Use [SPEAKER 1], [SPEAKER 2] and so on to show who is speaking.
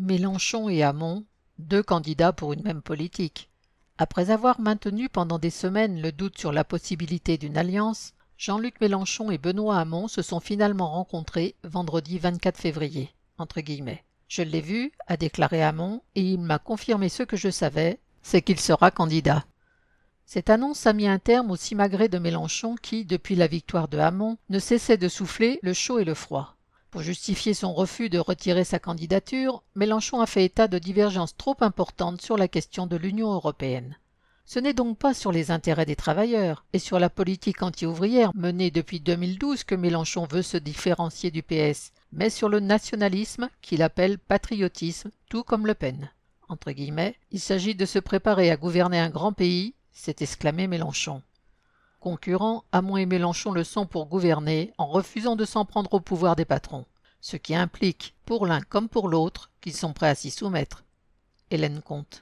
[SPEAKER 1] Mélenchon et Hamon, deux candidats pour une même politique. Après avoir maintenu pendant des semaines le doute sur la possibilité d'une alliance, Jean-Luc Mélenchon et Benoît Hamon se sont finalement rencontrés vendredi 24 février. Je l'ai vu, a déclaré Hamon, et il m'a confirmé ce que je savais, c'est qu'il sera candidat. Cette annonce a mis un terme au simagrée de Mélenchon qui, depuis la victoire de Hamon, ne cessait de souffler le chaud et le froid. Pour justifier son refus de retirer sa candidature, Mélenchon a fait état de divergences trop importantes sur la question de l'Union européenne. Ce n'est donc pas sur les intérêts des travailleurs et sur la politique anti-ouvrière menée depuis 2012 que Mélenchon veut se différencier du PS, mais sur le nationalisme qu'il appelle patriotisme, tout comme Le Pen. Il s'agit de se préparer à gouverner un grand pays, s'est exclamé Mélenchon. Concurrents, Hamon et Mélenchon le sont pour gouverner en refusant de s'en prendre au pouvoir des patrons, ce qui implique, pour l'un comme pour l'autre, qu'ils sont prêts à s'y soumettre. Hélène Comte.